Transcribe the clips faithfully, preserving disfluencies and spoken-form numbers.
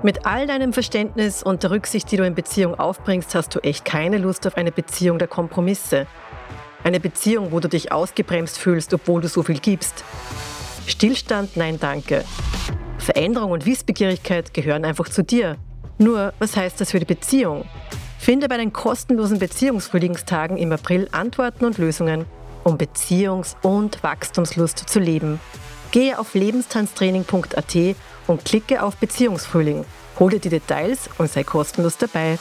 Mit all deinem Verständnis und der Rücksicht, die du in Beziehung aufbringst, hast du echt keine Lust auf eine Beziehung der Kompromisse. Eine Beziehung, wo du dich ausgebremst fühlst, obwohl du so viel gibst. Stillstand, nein danke. Veränderung und Wissbegierigkeit gehören einfach zu dir. Nur, was heißt das für die Beziehung? Finde bei den kostenlosen Beziehungsfrühlingstagen im April Antworten und Lösungen, um Beziehungs- und Wachstumslust zu leben. Gehe auf lebenstanztraining punkt a t und klicke auf Beziehungsfrühling. Hol dir die Details und sei kostenlos dabei.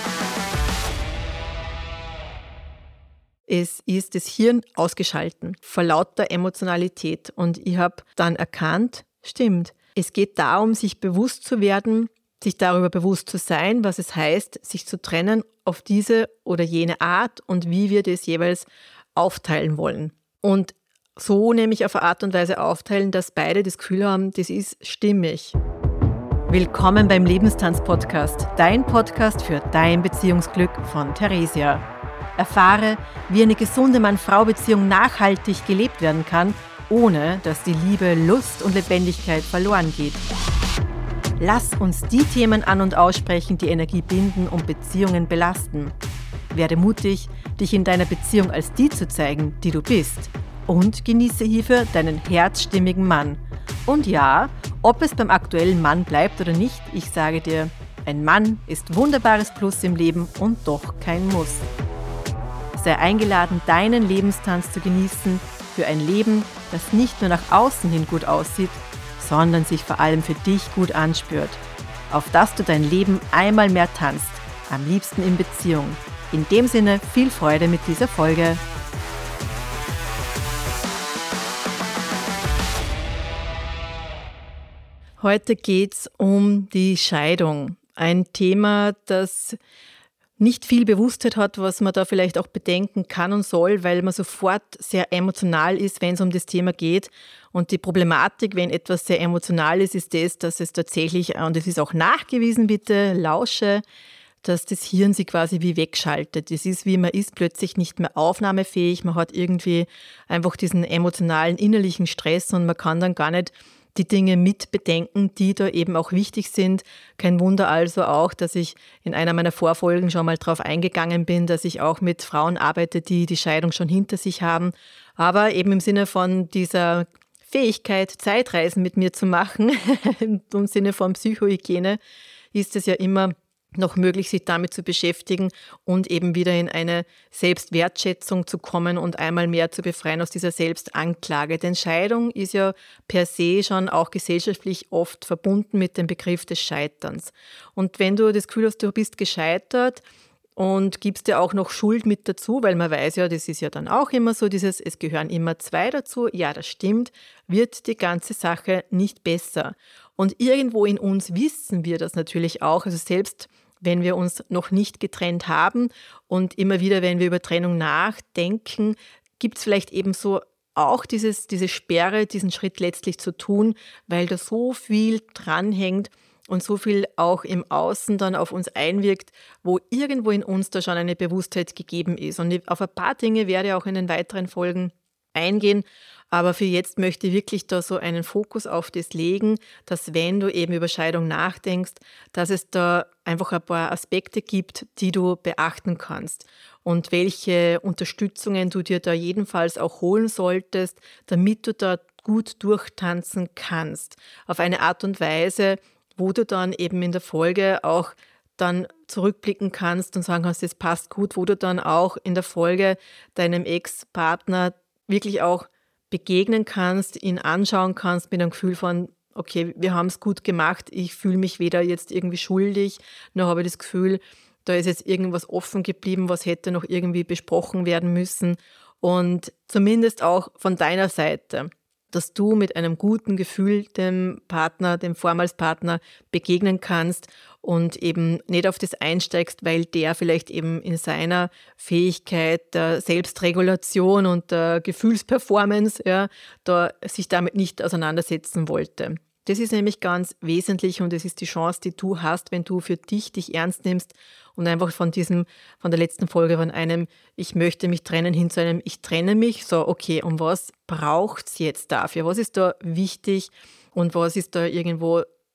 Es ist das Hirn ausgeschalten vor lauter Emotionalität. Und ich habe dann erkannt, stimmt, es geht darum, sich bewusst zu werden, sich darüber bewusst zu sein, was es heißt, sich zu trennen auf diese oder jene Art und wie wir das jeweils aufteilen wollen. Und so nämlich auf eine Art und Weise aufteilen, dass beide das Gefühl haben, das ist stimmig. Willkommen beim Lebenstanz-Podcast, dein Podcast für dein Beziehungsglück von Theresia. Erfahre, wie eine gesunde Mann-Frau-Beziehung nachhaltig gelebt werden kann, ohne dass die Liebe, Lust und Lebendigkeit verloren geht. Lass uns die Themen an- und aussprechen, die Energie binden und Beziehungen belasten. Werde mutig, dich in deiner Beziehung als die zu zeigen, die du bist. Und genieße hierfür deinen herzstimmigen Mann. Und ja, ob es beim aktuellen Mann bleibt oder nicht, ich sage dir, ein Mann ist wunderbares Plus im Leben und doch kein Muss. Sei eingeladen, deinen Lebenstanz zu genießen für ein Leben, das nicht nur nach außen hin gut aussieht, sondern sich vor allem für dich gut anspürt. Auf dass du dein Leben einmal mehr tanzt, am liebsten in Beziehung. In dem Sinne, viel Freude mit dieser Folge. Heute geht es um die Scheidung. Ein Thema, das nicht viel Bewusstheit hat, was man da vielleicht auch bedenken kann und soll, weil man sofort sehr emotional ist, wenn es um das Thema geht. Und die Problematik, wenn etwas sehr emotional ist, ist das, dass es tatsächlich, und es ist auch nachgewiesen, bitte lausche, dass das Hirn sich quasi wie wegschaltet. Es ist wie, man ist plötzlich nicht mehr aufnahmefähig, man hat irgendwie einfach diesen emotionalen innerlichen Stress und man kann dann gar nicht die Dinge mit bedenken, die da eben auch wichtig sind. Kein Wunder also auch, dass ich in einer meiner Vorfolgen schon mal darauf eingegangen bin, dass ich auch mit Frauen arbeite, die die Scheidung schon hinter sich haben. Aber eben im Sinne von dieser Fähigkeit, Zeitreisen mit mir zu machen, im Sinne von Psychohygiene, ist es ja immer noch möglich, sich damit zu beschäftigen und eben wieder in eine Selbstwertschätzung zu kommen und einmal mehr zu befreien aus dieser Selbstanklage. Denn Scheidung ist ja per se schon auch gesellschaftlich oft verbunden mit dem Begriff des Scheiterns. Und wenn du das Gefühl hast, du bist gescheitert und gibst dir auch noch Schuld mit dazu, weil man weiß ja, das ist ja dann auch immer so, dieses, es gehören immer zwei dazu, ja, das stimmt, wird die ganze Sache nicht besser. Und irgendwo in uns wissen wir das natürlich auch, also selbst wenn wir uns noch nicht getrennt haben und immer wieder, wenn wir über Trennung nachdenken, gibt es vielleicht eben so auch dieses, diese Sperre, diesen Schritt letztlich zu tun, weil da so viel dranhängt und so viel auch im Außen dann auf uns einwirkt, wo irgendwo in uns da schon eine Bewusstheit gegeben ist. Und auf ein paar Dinge werde ich auch in den weiteren Folgen eingehen, aber für jetzt möchte ich wirklich da so einen Fokus auf das legen, dass wenn du eben über Scheidung nachdenkst, dass es da einfach ein paar Aspekte gibt, die du beachten kannst und welche Unterstützungen du dir da jedenfalls auch holen solltest, damit du da gut durchtanzen kannst. Auf eine Art und Weise, wo du dann eben in der Folge auch dann zurückblicken kannst und sagen kannst, das passt gut, wo du dann auch in der Folge deinem Ex-Partner wirklich auch begegnen kannst, ihn anschauen kannst mit einem Gefühl von, okay, wir haben es gut gemacht, ich fühle mich weder jetzt irgendwie schuldig, noch habe ich das Gefühl, da ist jetzt irgendwas offen geblieben, was hätte noch irgendwie besprochen werden müssen. Und zumindest auch von deiner Seite, dass du mit einem guten Gefühl dem Partner, dem vormals Partner begegnen kannst und eben nicht auf das einsteigst, weil der vielleicht eben in seiner Fähigkeit der Selbstregulation und der Gefühlsperformance ja, da sich damit nicht auseinandersetzen wollte. Das ist nämlich ganz wesentlich und es ist die Chance, die du hast, wenn du für dich dich ernst nimmst und einfach von diesem, von der letzten Folge von einem ich möchte mich trennen hin zu einem ich trenne mich. So, okay, und was braucht es jetzt dafür? Was ist da wichtig und was ist da irgendwo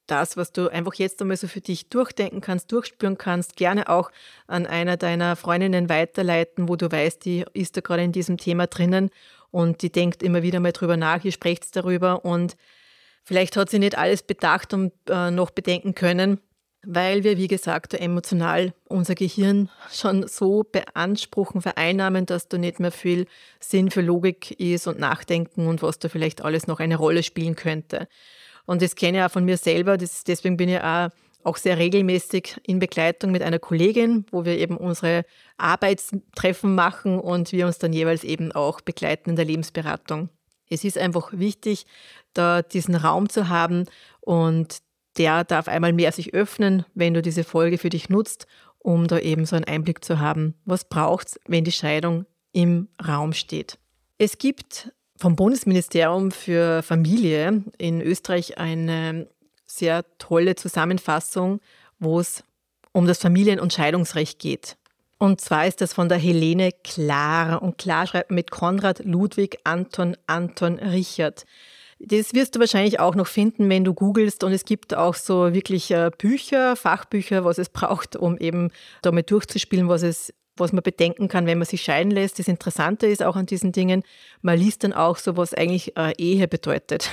das, was du einfach jetzt einmal so für dich durchdenken kannst, durchspüren kannst, gerne auch an einer deiner Freundinnen weiterleiten, wo du weißt, die ist da gerade in diesem Thema drinnen und die denkt immer wieder mal drüber nach, ihr sprecht darüber und vielleicht hat sie nicht alles bedacht und äh, noch bedenken können, weil wir, wie gesagt, emotional unser Gehirn schon so beanspruchen, vereinnahmen, dass da nicht mehr viel Sinn für Logik ist und Nachdenken und was da vielleicht alles noch eine Rolle spielen könnte. Und das kenne ich auch von mir selber, das, deswegen bin ich auch, auch sehr regelmäßig in Begleitung mit einer Kollegin, wo wir eben unsere Arbeitstreffen machen und wir uns dann jeweils eben auch begleiten in der Lebensberatung. Es ist einfach wichtig, da diesen Raum zu haben und der darf einmal mehr sich öffnen, wenn du diese Folge für dich nutzt, um da eben so einen Einblick zu haben, was braucht es, wenn die Scheidung im Raum steht. Es gibt vom Bundesministerium für Familie in Österreich eine sehr tolle Zusammenfassung, wo es um das Familien- und Scheidungsrecht geht. Und zwar ist das von der Helene Klar. Und Klar schreibt mit Konrad, Ludwig, Anton, Anton, Richard. Das wirst du wahrscheinlich auch noch finden, wenn du googelst. Und es gibt auch so wirklich Bücher, Fachbücher, was es braucht, um eben damit durchzuspielen, was es was man bedenken kann, wenn man sich scheiden lässt. Das Interessante ist auch an diesen Dingen, man liest dann auch so, was eigentlich äh, Ehe bedeutet.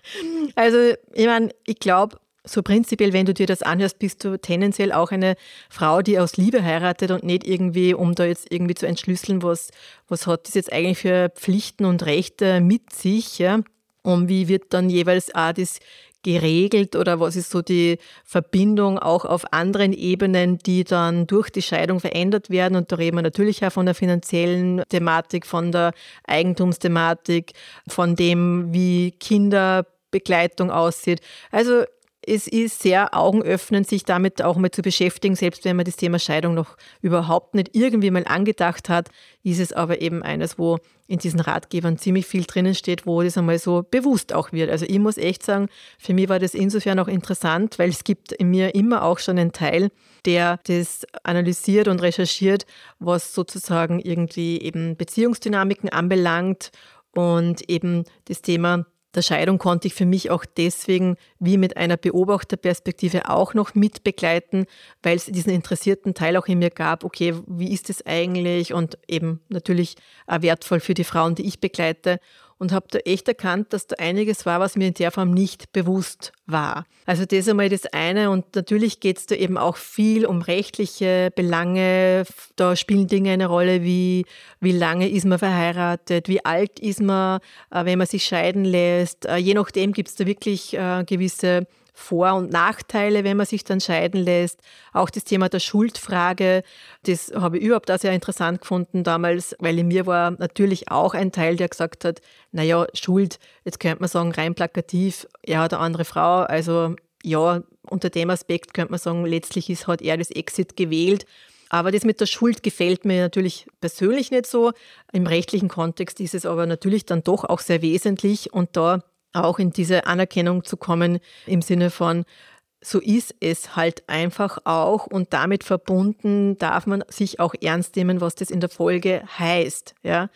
Also ich meine, ich glaube, so prinzipiell, wenn du dir das anhörst, bist du tendenziell auch eine Frau, die aus Liebe heiratet und nicht irgendwie, um da jetzt irgendwie zu entschlüsseln, was, was hat das jetzt eigentlich für Pflichten und Rechte mit sich, ja? Und wie wird dann jeweils auch das geregelt oder was ist so die Verbindung auch auf anderen Ebenen, die dann durch die Scheidung verändert werden. Und da reden wir natürlich auch von der finanziellen Thematik, von der Eigentumsthematik, von dem, wie Kinderbegleitung aussieht. Also es ist sehr augenöffnend, sich damit auch mal zu beschäftigen, selbst wenn man das Thema Scheidung noch überhaupt nicht irgendwie mal angedacht hat, ist es aber eben eines, wo in diesen Ratgebern ziemlich viel drinnen steht, wo das einmal so bewusst auch wird. Also ich muss echt sagen, für mich war das insofern auch interessant, weil es gibt in mir immer auch schon einen Teil, der das analysiert und recherchiert, was sozusagen irgendwie eben Beziehungsdynamiken anbelangt und eben das Thema der Scheidung konnte ich für mich auch deswegen wie mit einer Beobachterperspektive auch noch mit begleiten, weil es diesen interessierten Teil auch in mir gab, okay, wie ist es eigentlich und eben natürlich auch wertvoll für die Frauen, die ich begleite und habe da echt erkannt, dass da einiges war, was mir in der Form nicht bewusst war. Also das ist einmal das eine und natürlich geht es da eben auch viel um rechtliche Belange. Da spielen Dinge eine Rolle wie, wie lange ist man verheiratet, wie alt ist man, wenn man sich scheiden lässt. Je nachdem gibt es da wirklich gewisse Vor- und Nachteile, wenn man sich dann scheiden lässt. Auch das Thema der Schuldfrage, das habe ich überhaupt auch sehr interessant gefunden damals, weil in mir war natürlich auch ein Teil, der gesagt hat, naja, Schuld, jetzt könnte man sagen, rein plakativ, er hat eine andere Frau, also ja, unter dem Aspekt könnte man sagen, letztlich ist, hat er das Exit gewählt. Aber das mit der Schuld gefällt mir natürlich persönlich nicht so. Im rechtlichen Kontext ist es aber natürlich dann doch auch sehr wesentlich und da auch in diese Anerkennung zu kommen im Sinne von, so ist es halt einfach auch und damit verbunden darf man sich auch ernst nehmen, was das in der Folge heißt. Ja?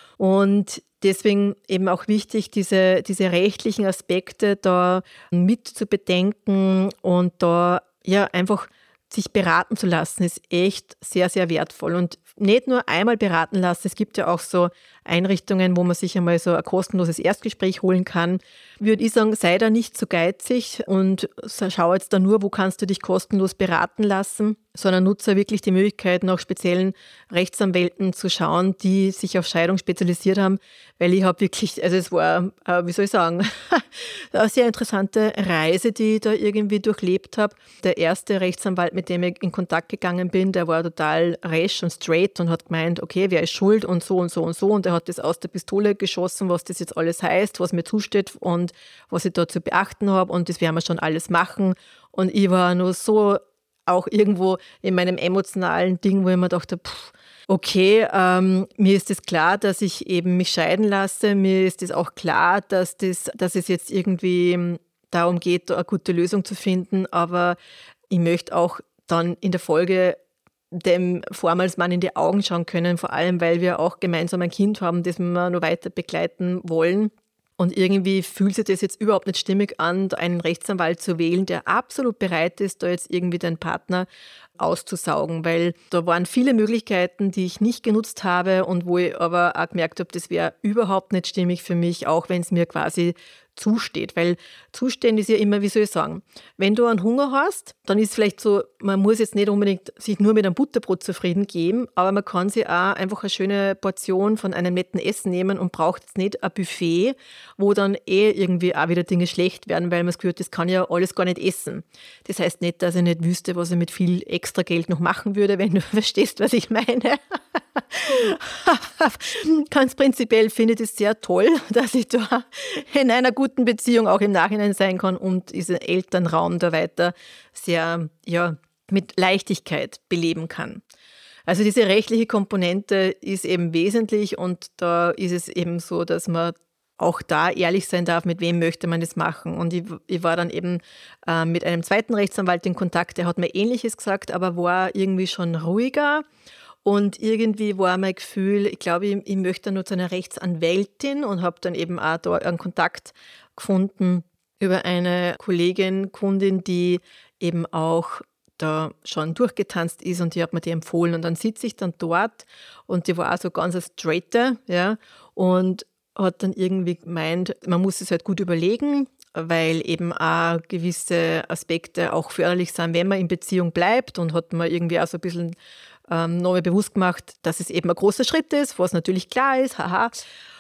Und deswegen eben auch wichtig, diese, diese rechtlichen Aspekte da mit zu bedenken und da ja einfach sich beraten zu lassen, ist echt sehr, sehr wertvoll. Und nicht nur einmal beraten lassen, es gibt ja auch so Einrichtungen, wo man sich einmal so ein kostenloses Erstgespräch holen kann. Würde ich sagen, sei da nicht zu geizig und schau jetzt da nur, wo kannst du dich kostenlos beraten lassen, sondern nutze wirklich die Möglichkeit, nach speziellen Rechtsanwälten zu schauen, die sich auf Scheidung spezialisiert haben, weil ich habe wirklich, also es war, äh, wie soll ich sagen, eine sehr interessante Reise, die ich da irgendwie durchlebt habe. Der erste Rechtsanwalt, mit dem ich in Kontakt gegangen bin, der war total resch und straight und hat gemeint, okay, wer ist schuld und so und so und so und er hat das aus der Pistole geschossen, was das jetzt alles heißt, was mir zusteht und was ich da zu beachten habe und das werden wir schon alles machen und ich war nur so auch irgendwo in meinem emotionalen Ding, wo ich mir dachte, pff, okay, ähm, mir ist es klar, dass ich eben mich scheiden lasse, mir ist es auch klar, dass, das, dass es jetzt irgendwie darum geht, da eine gute Lösung zu finden, aber ich möchte auch dann in der Folge dem vormals Mann in die Augen schauen können, vor allem, weil wir auch gemeinsam ein Kind haben, das wir noch weiter begleiten wollen. Und irgendwie fühlt sich das jetzt überhaupt nicht stimmig an, einen Rechtsanwalt zu wählen, der absolut bereit ist, da jetzt irgendwie den Partner auszusaugen, weil da waren viele Möglichkeiten, die ich nicht genutzt habe und wo ich aber auch gemerkt habe, das wäre überhaupt nicht stimmig für mich, auch wenn es mir quasi zusteht. Weil zustehen ist ja immer, wie soll ich sagen, wenn du einen Hunger hast, dann ist es vielleicht so, man muss jetzt nicht unbedingt sich nur mit einem Butterbrot zufrieden geben, aber man kann sich auch einfach eine schöne Portion von einem netten Essen nehmen und braucht jetzt nicht ein Buffet, wo dann eh irgendwie auch wieder Dinge schlecht werden, weil man das Gefühl hat, das kann ja alles gar nicht essen. Das heißt nicht, dass ich nicht wüsste, was ich mit viel extra Geld noch machen würde, wenn du verstehst, was ich meine. Ganz prinzipiell finde ich das sehr toll, dass ich da in einer guten Beziehung auch im Nachhinein sein kann und diesen Elternraum da weiter sehr, ja, mit Leichtigkeit beleben kann. Also diese rechtliche Komponente ist eben wesentlich und da ist es eben so, dass man auch da ehrlich sein darf, mit wem möchte man das machen. Und ich, ich war dann eben äh, mit einem zweiten Rechtsanwalt in Kontakt, der hat mir Ähnliches gesagt, aber war irgendwie schon ruhiger. Und irgendwie war mein Gefühl, ich glaube, ich, ich möchte nur zu einer Rechtsanwältin und habe dann eben auch da einen Kontakt gefunden über eine Kollegin, Kundin, die eben auch da schon durchgetanzt ist und die hat mir die empfohlen. Und dann sitze ich dann dort und die war auch so ganz eine Straighte, ja, und hat dann irgendwie gemeint, man muss es halt gut überlegen, weil eben auch gewisse Aspekte auch förderlich sind, wenn man in Beziehung bleibt, und hat mir irgendwie auch so ein bisschen ähm, nochmal bewusst gemacht, dass es eben ein großer Schritt ist, was natürlich klar ist, haha.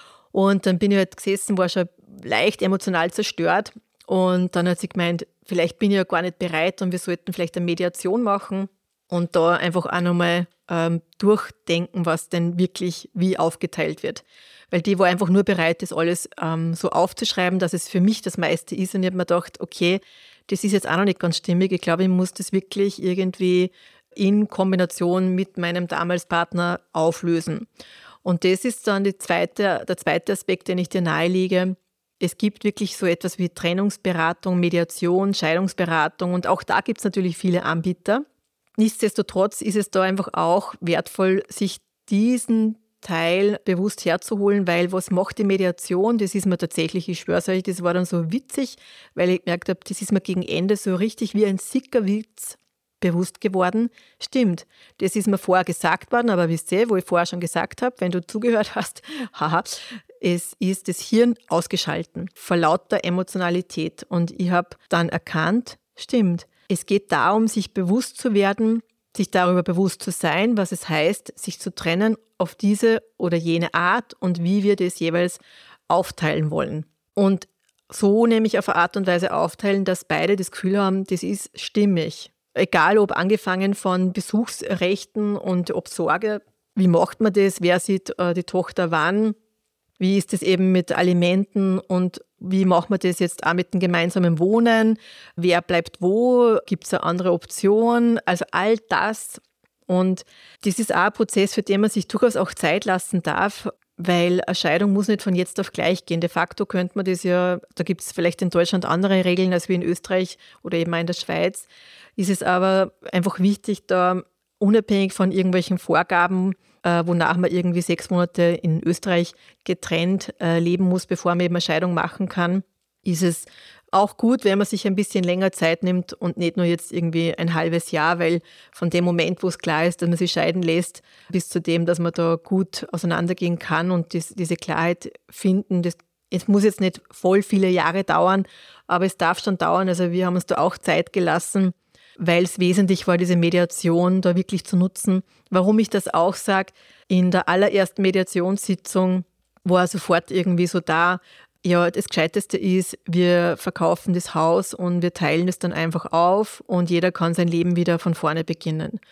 Und dann bin ich halt gesessen, war schon leicht emotional zerstört und dann hat sie gemeint, vielleicht bin ich ja gar nicht bereit und wir sollten vielleicht eine Mediation machen und da einfach auch nochmal ähm, durchdenken, was denn wirklich wie aufgeteilt wird. Weil die war einfach nur bereit, das alles ähm, so aufzuschreiben, dass es für mich das meiste ist. Und ich habe mir gedacht, okay, das ist jetzt auch noch nicht ganz stimmig. Ich glaube, ich muss das wirklich irgendwie in Kombination mit meinem damals Partner auflösen. Und das ist dann die zweite, der zweite Aspekt, den ich dir nahelege. Es gibt wirklich so etwas wie Trennungsberatung, Mediation, Scheidungsberatung und auch da gibt es natürlich viele Anbieter. Nichtsdestotrotz ist es da einfach auch wertvoll, sich diesen Teil bewusst herzuholen, weil was macht die Mediation? Das ist mir tatsächlich, ich schwöre euch, das war dann so witzig, weil ich gemerkt habe, das ist mir gegen Ende so richtig wie ein Sickerwitz bewusst geworden. Stimmt, das ist mir vorher gesagt worden, aber wisst ihr, wo ich vorher schon gesagt habe, wenn du zugehört hast, haha, es ist das Hirn ausgeschalten vor lauter Emotionalität. Und ich habe dann erkannt, stimmt, es geht darum, sich bewusst zu werden, sich darüber bewusst zu sein, was es heißt, sich zu trennen auf diese oder jene Art und wie wir das jeweils aufteilen wollen. Und so nämlich auf eine Art und Weise aufteilen, dass beide das Gefühl haben, das ist stimmig. Egal ob angefangen von Besuchsrechten und ob Sorge, wie macht man das, wer sieht äh, die Tochter wann, wie ist es eben mit Alimenten und wie macht man das jetzt auch mit dem gemeinsamen Wohnen, wer bleibt wo, gibt es eine andere Option, also all das. Und das ist auch ein Prozess, für den man sich durchaus auch Zeit lassen darf, weil eine Scheidung muss nicht von jetzt auf gleich gehen. De facto könnte man das ja, da gibt es vielleicht in Deutschland andere Regeln als wie in Österreich oder eben auch in der Schweiz, ist es aber einfach wichtig, da unabhängig von irgendwelchen Vorgaben, äh, wonach man irgendwie sechs Monate in Österreich getrennt äh, leben muss, bevor man eben eine Scheidung machen kann, ist es auch gut, wenn man sich ein bisschen länger Zeit nimmt und nicht nur jetzt irgendwie ein halbes Jahr, weil von dem Moment, wo es klar ist, dass man sich scheiden lässt, bis zu dem, dass man da gut auseinandergehen kann und dies, diese Klarheit finden, das, es muss jetzt nicht voll viele Jahre dauern, aber es darf schon dauern. Also wir haben uns da auch Zeit gelassen, weil es wesentlich war, diese Mediation da wirklich zu nutzen. Warum ich das auch sage, in der allerersten Mediationssitzung war sofort irgendwie so da, ja, das Gescheiteste ist, wir verkaufen das Haus und wir teilen es dann einfach auf und jeder kann sein Leben wieder von vorne beginnen.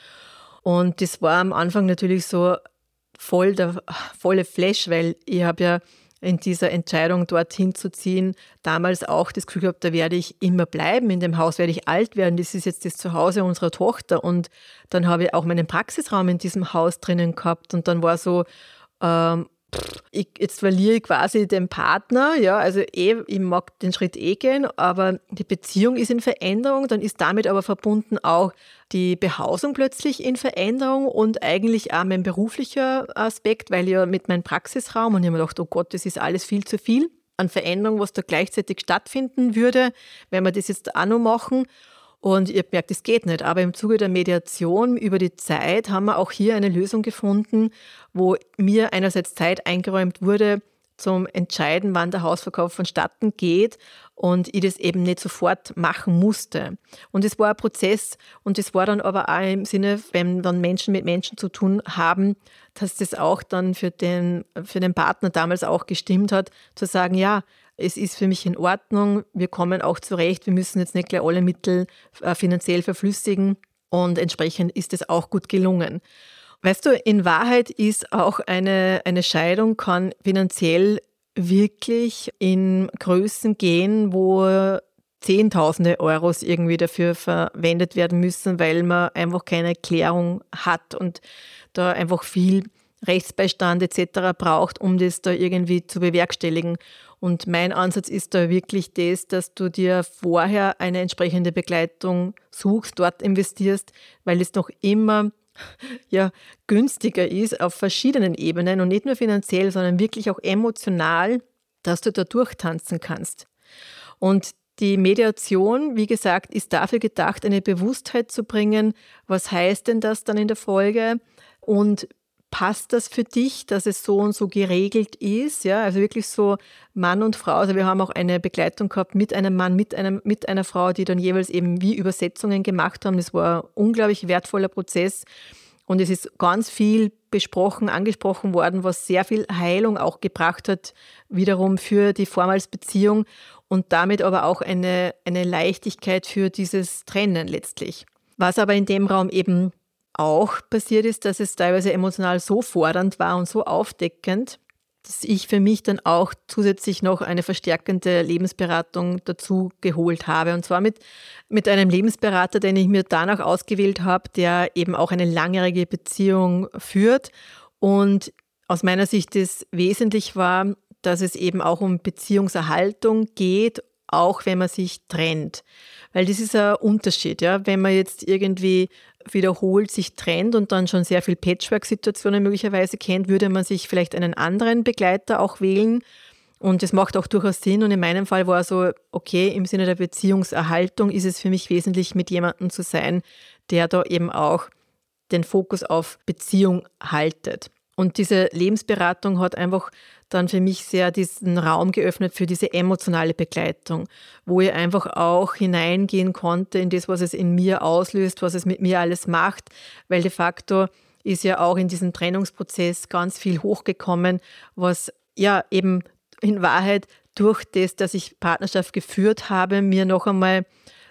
Und das war am Anfang natürlich so voll der volle Flash, weil ich habe ja in dieser Entscheidung, dorthin zu ziehen, damals auch das Gefühl gehabt, da werde ich immer bleiben, in dem Haus werde ich alt werden, das ist jetzt das Zuhause unserer Tochter. Und dann habe ich auch meinen Praxisraum in diesem Haus drinnen gehabt und dann war so, ähm, ich, jetzt verliere ich quasi den Partner, ja, also eh, ich mag den Schritt eh gehen, aber die Beziehung ist in Veränderung, dann ist damit aber verbunden auch die Behausung plötzlich in Veränderung und eigentlich auch mein beruflicher Aspekt, weil ja mit meinem Praxisraum und ich habe mir gedacht, oh Gott, das ist alles viel zu viel. an Veränderung, was da gleichzeitig stattfinden würde, wenn wir das jetzt auch noch machen. Und ich habe gemerkt, das geht nicht. Aber im Zuge der Mediation über die Zeit haben wir auch hier eine Lösung gefunden, wo mir einerseits Zeit eingeräumt wurde, zum Entscheiden, wann der Hausverkauf vonstatten geht und ich das eben nicht sofort machen musste. Und es war ein Prozess und es war dann aber auch im Sinne, wenn dann Menschen mit Menschen zu tun haben, dass das auch dann für den, für den Partner damals auch gestimmt hat, zu sagen, ja, es ist für mich in Ordnung, wir kommen auch zurecht, wir müssen jetzt nicht gleich alle Mittel äh, finanziell verflüssigen und entsprechend ist es auch gut gelungen. Weißt du, in Wahrheit ist auch eine, eine Scheidung kann finanziell wirklich in Größen gehen, wo Zehntausende Euros irgendwie dafür verwendet werden müssen, weil man einfach keine Klärung hat und da einfach viel Rechtsbeistand et cetera braucht, um das da irgendwie zu bewerkstelligen. Und mein Ansatz ist da wirklich das, dass du dir vorher eine entsprechende Begleitung suchst, dort investierst, weil es noch immer ja, günstiger ist auf verschiedenen Ebenen und nicht nur finanziell, sondern wirklich auch emotional, dass du da durchtanzen kannst. Und die Mediation, wie gesagt, ist dafür gedacht, eine Bewusstheit zu bringen. Was heißt denn das dann in der Folge? Und passt das für dich, dass es so und so geregelt ist? Ja, also wirklich so Mann und Frau. Also wir haben auch eine Begleitung gehabt mit einem Mann, mit, einem, mit einer Frau, die dann jeweils eben wie Übersetzungen gemacht haben. Das war ein unglaublich wertvoller Prozess. Und es ist ganz viel besprochen, angesprochen worden, was sehr viel Heilung auch gebracht hat, wiederum für die Vormalsbeziehung und damit aber auch eine, eine Leichtigkeit für dieses Trennen letztlich. Was aber in dem Raum eben auch passiert ist, dass es teilweise emotional so fordernd war und so aufdeckend, dass ich für mich dann auch zusätzlich noch eine verstärkende Lebensberatung dazu geholt habe. Und zwar mit, mit einem Lebensberater, den ich mir danach ausgewählt habe, der eben auch eine langjährige Beziehung führt. Und aus meiner Sicht ist wesentlich war, dass es eben auch um Beziehungserhaltung geht, auch wenn man sich trennt. Weil das ist ein Unterschied, ja. Wenn man jetzt irgendwie wiederholt sich trennt und dann schon sehr viel Patchwork-Situationen möglicherweise kennt, würde man sich vielleicht einen anderen Begleiter auch wählen. Und das macht auch durchaus Sinn. Und in meinem Fall war so, okay, im Sinne der Beziehungserhaltung ist es für mich wesentlich, mit jemandem zu sein, der da eben auch den Fokus auf Beziehung haltet. Und diese Lebensberatung hat einfach dann für mich sehr diesen Raum geöffnet für diese emotionale Begleitung, wo ich einfach auch hineingehen konnte in das, was es in mir auslöst, was es mit mir alles macht, weil de facto ist ja auch in diesem Trennungsprozess ganz viel hochgekommen, was ja eben in Wahrheit durch das, dass ich Partnerschaft geführt habe, mir noch einmal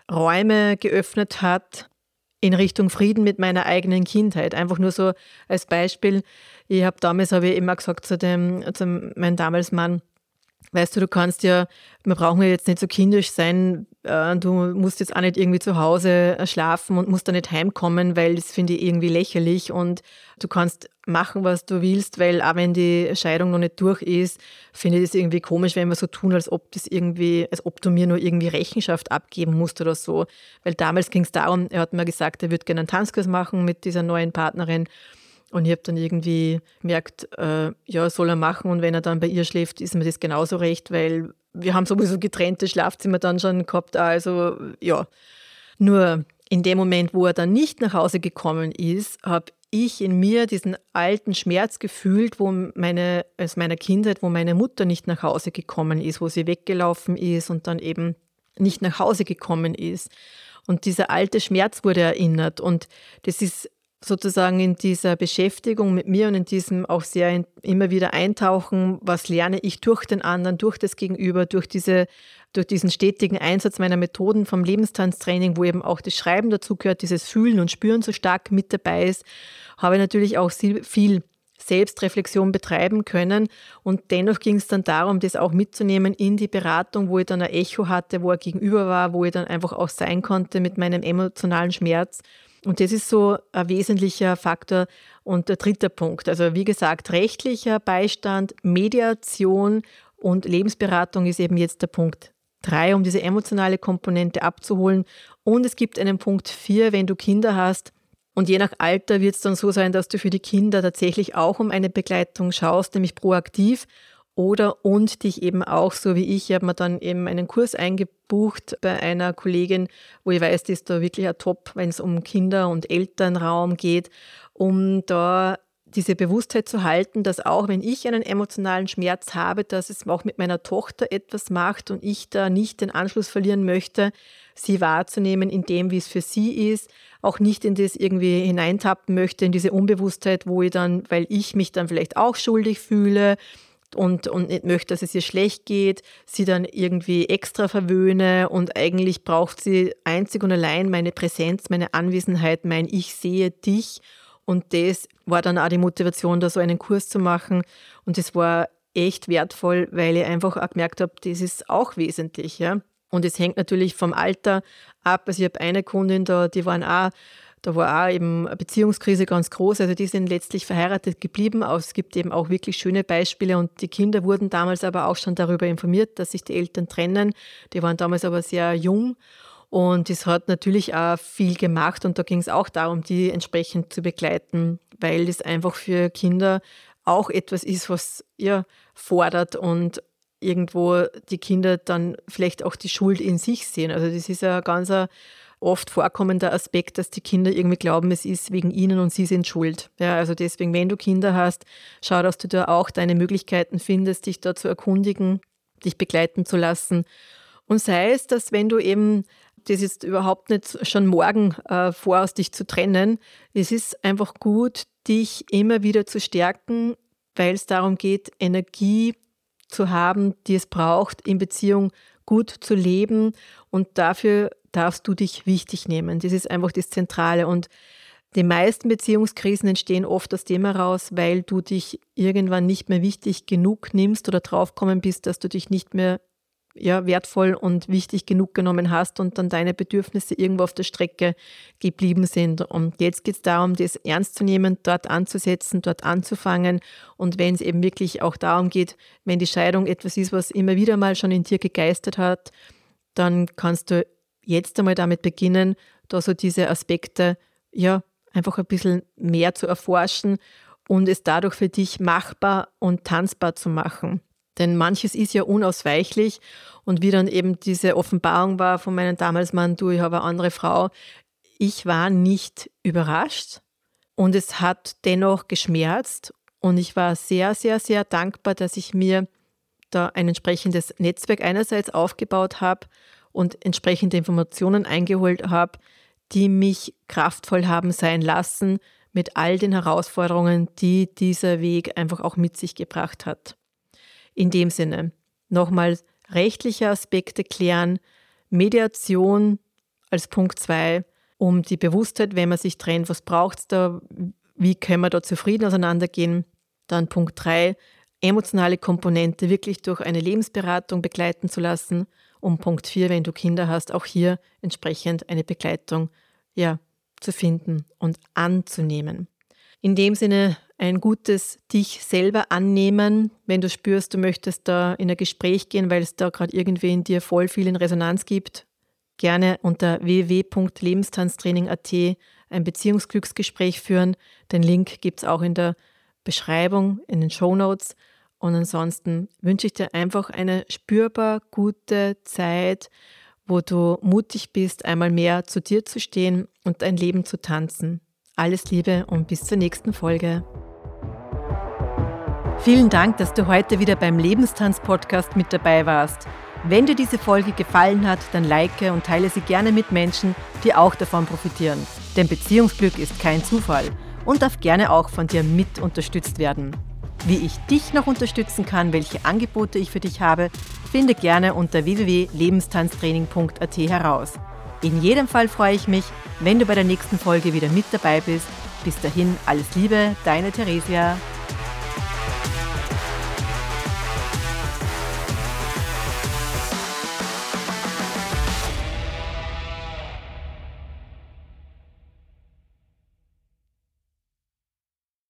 Räume geöffnet hat in Richtung Frieden mit meiner eigenen Kindheit. Einfach nur so als Beispiel. Ich habe damals, habe ich immer gesagt zu dem, zu meinem damals Mann, weißt du, du kannst ja, wir brauchen ja jetzt nicht so kindisch sein, äh, du musst jetzt auch nicht irgendwie zu Hause schlafen und musst da nicht heimkommen, weil das finde ich irgendwie lächerlich und du kannst machen, was du willst, weil auch wenn die Scheidung noch nicht durch ist, finde ich das irgendwie komisch, wenn wir so tun, als ob das irgendwie, als ob du mir nur irgendwie Rechenschaft abgeben musst oder so. Weil damals ging es darum, er hat mir gesagt, er würde gerne einen Tanzkurs machen mit dieser neuen Partnerin. Und ich habe dann irgendwie gemerkt, äh, ja, soll er machen und wenn er dann bei ihr schläft, ist mir das genauso recht, weil wir haben sowieso getrennte Schlafzimmer dann schon gehabt, also ja. Nur in dem Moment, wo er dann nicht nach Hause gekommen ist, habe ich in mir diesen alten Schmerz gefühlt, wo meine, aus meiner Kindheit, wo meine Mutter nicht nach Hause gekommen ist, wo sie weggelaufen ist und dann eben nicht nach Hause gekommen ist. Und dieser alte Schmerz wurde erinnert und das ist sozusagen in dieser Beschäftigung mit mir und in diesem auch sehr in, immer wieder eintauchen, was lerne ich durch den anderen, durch das Gegenüber, durch, diese, durch diesen stetigen Einsatz meiner Methoden vom Lebenstanztraining, wo eben auch das Schreiben dazugehört, dieses Fühlen und Spüren so stark mit dabei ist, habe ich natürlich auch viel Selbstreflexion betreiben können und dennoch ging es dann darum, das auch mitzunehmen in die Beratung, wo ich dann ein Echo hatte, wo er gegenüber war, wo ich dann einfach auch sein konnte mit meinem emotionalen Schmerz. Und das ist so ein wesentlicher Faktor. Und der dritte Punkt, also wie gesagt, rechtlicher Beistand, Mediation und Lebensberatung ist eben jetzt der Punkt drei, um diese emotionale Komponente abzuholen. Und es gibt einen Punkt vier, wenn du Kinder hast. Und je nach Alter wird es dann so sein, dass du für die Kinder tatsächlich auch um eine Begleitung schaust, nämlich proaktiv. Oder und dich eben auch, so wie ich, ich habe mir dann eben einen Kurs eingebucht bei einer Kollegin, wo ich weiß, die ist da wirklich ein Top, wenn es um Kinder- und Elternraum geht, um da diese Bewusstheit zu halten, dass auch wenn ich einen emotionalen Schmerz habe, dass es auch mit meiner Tochter etwas macht und ich da nicht den Anschluss verlieren möchte, sie wahrzunehmen in dem, wie es für sie ist, auch nicht in das irgendwie hineintappen möchte, in diese Unbewusstheit, wo ich dann, weil ich mich dann vielleicht auch schuldig fühle, Und, und nicht möchte, dass es ihr schlecht geht, sie dann irgendwie extra verwöhne und eigentlich braucht sie einzig und allein meine Präsenz, meine Anwesenheit, mein Ich sehe dich. Und das war dann auch die Motivation, da so einen Kurs zu machen. Und das war echt wertvoll, weil ich einfach auch gemerkt habe, das ist auch wesentlich. Ja? Und es hängt natürlich vom Alter ab. Also ich habe eine Kundin da, die waren auch Da war auch eben eine Beziehungskrise ganz groß. Also die sind letztlich verheiratet geblieben. Aber es gibt eben auch wirklich schöne Beispiele. Und die Kinder wurden damals aber auch schon darüber informiert, dass sich die Eltern trennen. Die waren damals aber sehr jung. Und das hat natürlich auch viel gemacht. Und da ging es auch darum, die entsprechend zu begleiten, weil das einfach für Kinder auch etwas ist, was ja fordert und irgendwo die Kinder dann vielleicht auch die Schuld in sich sehen. Also das ist ja ganz ein oft vorkommender Aspekt, dass die Kinder irgendwie glauben, es ist wegen ihnen und sie sind schuld. Ja, also deswegen, wenn du Kinder hast, schau, dass du da auch deine Möglichkeiten findest, dich da zu erkundigen, dich begleiten zu lassen. Und sei es, dass wenn du eben, das ist überhaupt nicht schon morgen äh, vorhast, dich zu trennen, es ist einfach gut, dich immer wieder zu stärken, weil es darum geht, Energie zu haben, die es braucht, in Beziehung gut zu leben, und dafür darfst du dich wichtig nehmen. Das ist einfach das Zentrale. Und die meisten Beziehungskrisen entstehen oft aus dem heraus, weil du dich irgendwann nicht mehr wichtig genug nimmst oder draufgekommen bist, dass du dich nicht mehr ja, wertvoll und wichtig genug genommen hast und dann deine Bedürfnisse irgendwo auf der Strecke geblieben sind. Und jetzt geht es darum, das ernst zu nehmen, dort anzusetzen, dort anzufangen. Und wenn es eben wirklich auch darum geht, wenn die Scheidung etwas ist, was immer wieder mal schon in dir gegeistert hat, dann kannst du jetzt einmal damit beginnen, da so diese Aspekte ja einfach ein bisschen mehr zu erforschen und es dadurch für dich machbar und tanzbar zu machen. Denn manches ist ja unausweichlich, und wie dann eben diese Offenbarung war von meinem damals Mann, du, ich habe eine andere Frau, ich war nicht überrascht und es hat dennoch geschmerzt, und ich war sehr, sehr, sehr dankbar, dass ich mir da ein entsprechendes Netzwerk einerseits aufgebaut habe und entsprechende Informationen eingeholt habe, die mich kraftvoll haben sein lassen mit all den Herausforderungen, die dieser Weg einfach auch mit sich gebracht hat. In dem Sinne, nochmal rechtliche Aspekte klären, Mediation als Punkt zwei, um die Bewusstheit, wenn man sich trennt, was braucht es da, wie können wir da zufrieden auseinandergehen. Dann Punkt drei, emotionale Komponente wirklich durch eine Lebensberatung begleiten zu lassen. Und Punkt vier, wenn du Kinder hast, auch hier entsprechend eine Begleitung ja, zu finden und anzunehmen. In dem Sinne ein gutes dich selber annehmen, wenn du spürst, du möchtest da in ein Gespräch gehen, weil es da gerade irgendwie in dir voll viel in Resonanz gibt, gerne unter w w w punkt lebenstanztraining punkt a t ein Beziehungsglücksgespräch führen. Den Link gibt es auch in der Beschreibung, in den Shownotes. Und ansonsten wünsche ich dir einfach eine spürbar gute Zeit, wo du mutig bist, einmal mehr zu dir zu stehen und dein Leben zu tanzen. Alles Liebe und bis zur nächsten Folge. Vielen Dank, dass du heute wieder beim Lebenstanz-Podcast mit dabei warst. Wenn dir diese Folge gefallen hat, dann like und teile sie gerne mit Menschen, die auch davon profitieren. Denn Beziehungsglück ist kein Zufall und darf gerne auch von dir mit unterstützt werden. Wie ich dich noch unterstützen kann, welche Angebote ich für dich habe, finde gerne unter w w w punkt lebenstanztraining punkt a t heraus. In jedem Fall freue ich mich, wenn du bei der nächsten Folge wieder mit dabei bist. Bis dahin, alles Liebe, deine Theresia.